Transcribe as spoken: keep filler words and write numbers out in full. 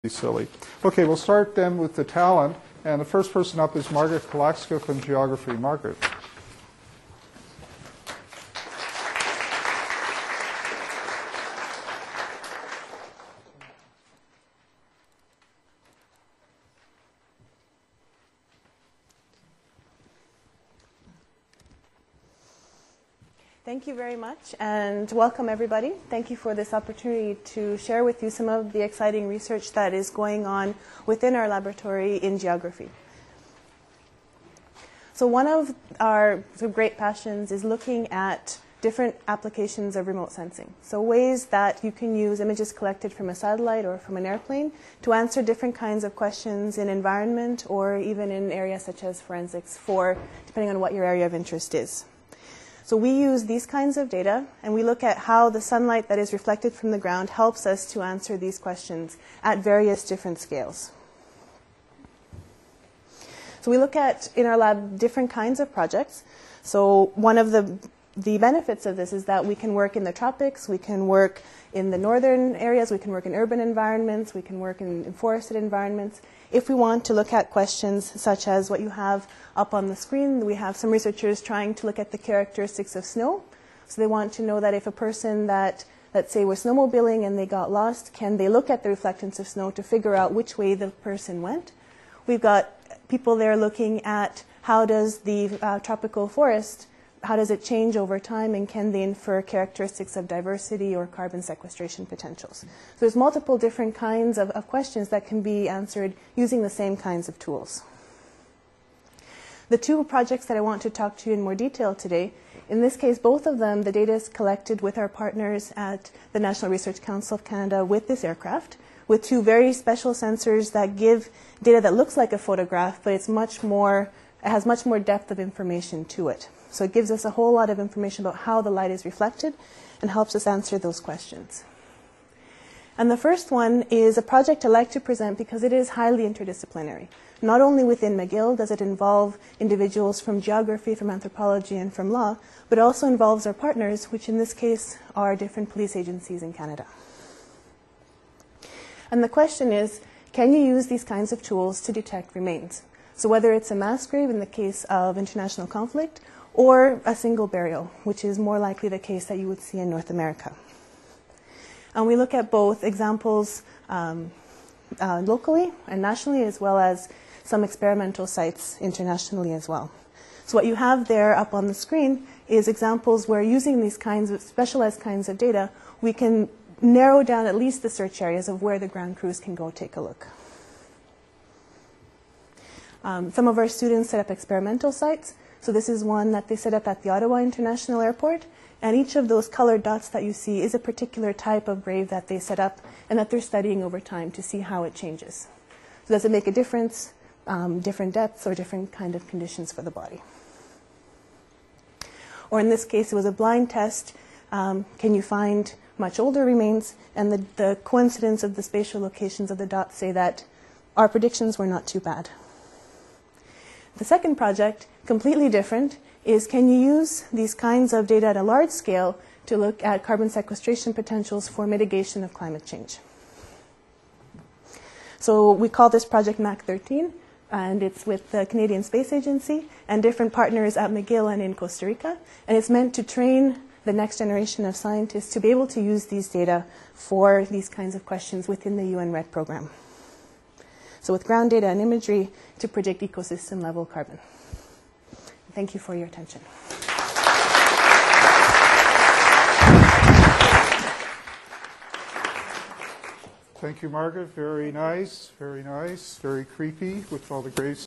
silly. Okay, we'll start then with the talent. And the first person up is Margaret Kalaxka from Geography. Margaret. Thank you very much, and welcome everybody. Thank you for this opportunity to share with you some of the exciting research that is going on within our laboratory in geography. So one of our sort of great passions is looking at different applications of remote sensing. So ways that you can use images collected from a satellite or from an airplane to answer different kinds of questions in environment or even in areas such as forensics for, depending on what your area of interest is. So we use these kinds of data, and we look at how the sunlight that is reflected from the ground helps us to answer these questions at various different scales. So we look at, in our lab, different kinds of projects. So one of the, the benefits of this is that we can work in the tropics, we can work in the northern areas, we can work in urban environments, we can work in, in forested environments. If we want to look at questions such as what you have up on the screen, we have some researchers trying to look at the characteristics of snow. So they want to know that if a person that, let's say, was snowmobiling and they got lost, can they look at the reflectance of snow to figure out which way the person went? We've got people there looking at how does the uh, tropical forest, how does it change over time, and can they infer characteristics of diversity or carbon sequestration potentials? So there's multiple different kinds of, of questions that can be answered using the same kinds of tools. The two projects that I want to talk to you in more detail today, in this case, both of them, the data is collected with our partners at the National Research Council of Canada with this aircraft, with two very special sensors that give data that looks like a photograph, but it's much more, it has much more depth of information to it. So it gives us a whole lot of information about how the light is reflected and helps us answer those questions. And the first one is a project I like to present because it is highly interdisciplinary. Not only within McGill does it involve individuals from geography, from anthropology, and from law, but also involves our partners, which in this case are different police agencies in Canada. And the question is, can you use these kinds of tools to detect remains? So whether it's a mass grave in the case of international conflict, or a single burial, which is more likely the case that you would see in North America. And we look at both examples um, uh, locally and nationally, as well as some experimental sites internationally as well. So what you have there up on the screen is examples where using these kinds of specialized kinds of data, we can narrow down at least the search areas of where the ground crews can go take a look. Um, some of our students set up experimental sites. So this is one that they set up at the Ottawa International Airport, and each of those colored dots that you see is a particular type of grave that they set up and that they're studying over time to see how it changes. So does it make a difference, um, different depths or different kind of conditions for the body? Or in this case, it was a blind test. Um, can you find much older remains? And the, the coincidence of the spatial locations of the dots say that our predictions were not too bad. The second project, completely different, is can you use these kinds of data at a large scale to look at carbon sequestration potentials for mitigation of climate change? So we call this project M A C thirteen, and it's with the Canadian Space Agency and different partners at McGill and in Costa Rica, and it's meant to train the next generation of scientists to be able to use these data for these kinds of questions within the U N REDD program. So with ground data and imagery to predict ecosystem level carbon. Thank you for your attention. Thank you, Margaret. Very nice, very nice, very creepy with all the graves.